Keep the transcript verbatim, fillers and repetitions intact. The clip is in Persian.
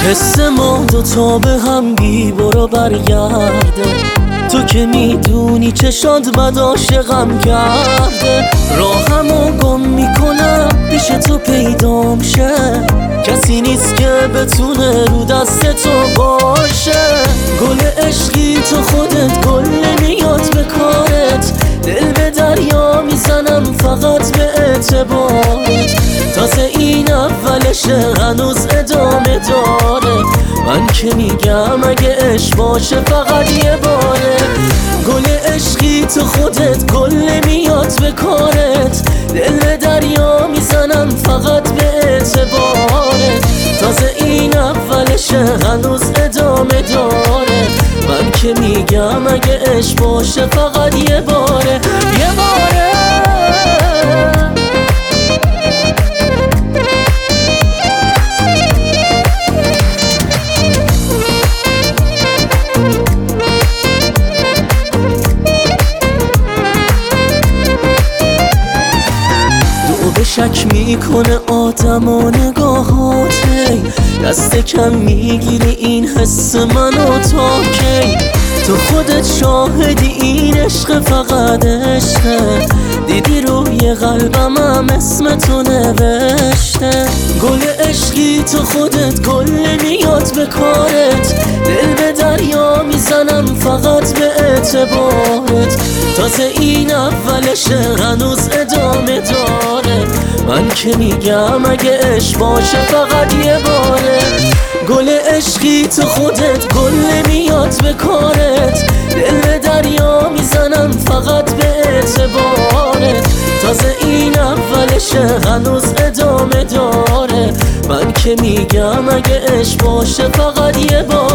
حس ما دوتا به هم بی برو برگرده، تو که میدونی چشات بد عاشقم کرده. راهمو گم میکنم پیش تو پیدام شه، کسی نیست که بتونه رو دست تو باشه. گل عشقی تو خودت گل نمیاد به کارت، دل به دریا میزنم فقط به اعتبارت. تازه این اولشه هنوز ادامه داره، من که میگم اگه عشق باشه فقط یه باره. گل عشقی تو خودت گل نمیاد به کارت، دل به دریا میزنم فقط به اعتبارت. تازه این اولشه هنوز ادامه داره، من که میگم اگه عشق باشه فقط یه باره یه باره. شک میکنه آدم و نگاهاتی، دست کم میگیری این حس منو تا کی. تو خودت شاهدی این عشق فقط عشقه، دیدی روی قلبم هم اسم تو نوشته. گل عشقی تو خودت گل نمیاد به کارت، دل به دریا میزنم فقط به اعتبارت. تازه این اولشه هنوز ادامه داره، من که میگم اگه عشق باشه فقط یه باره. گل عشقی تو خودت گل نمیاد به کارت، دل به دریا میزنم فقط به اعتبارت. تازه این اولشه هنوز ادامه داره، من که میگم اگه عشق باشه فقط یه باره.